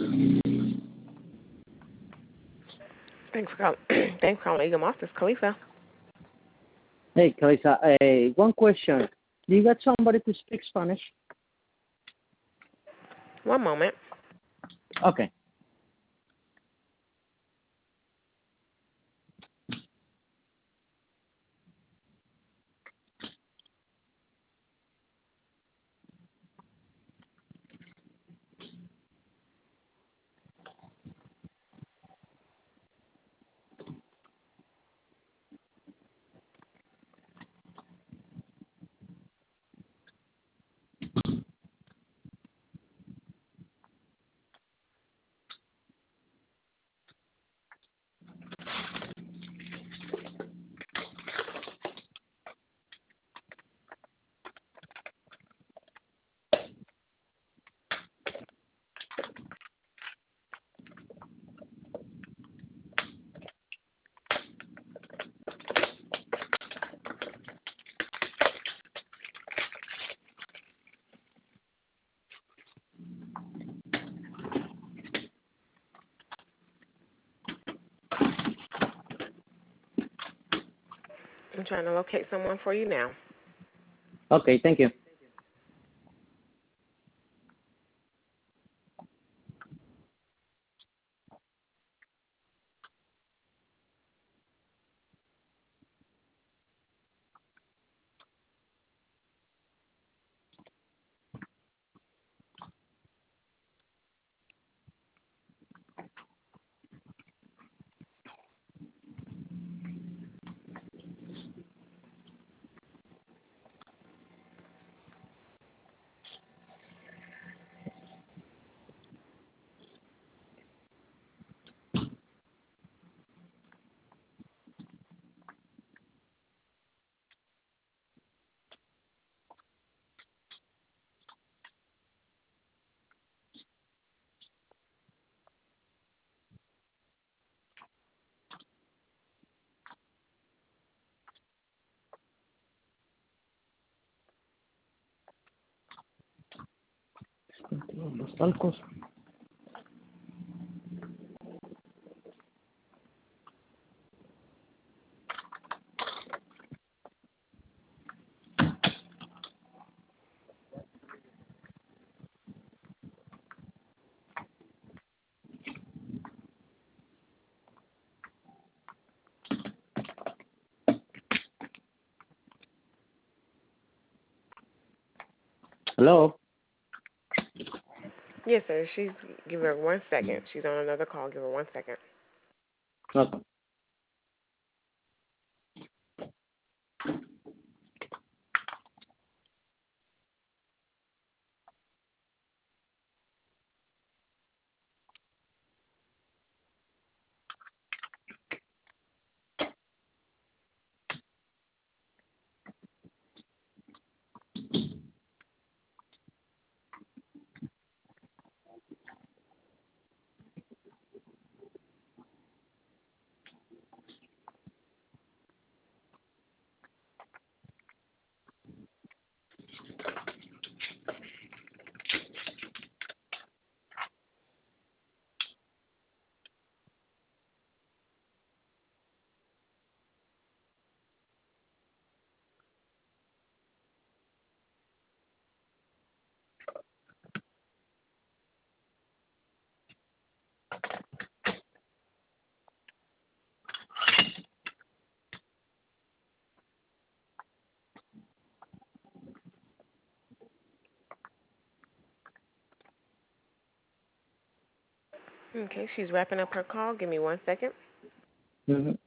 Thanks for calling. Thanks for calling Eagle Moss. This is Khalifa. Hey, Kalisa, one question. Do you got somebody to speak Spanish? One moment. Okay. I'm trying to locate someone for you now. Okay, thank you. Los talcos. Hello? Yes, sir. Give her 1 second. She's on another call. Give her 1 second. Okay. Okay, she's wrapping up her call. Give me 1 second. Mm-hmm.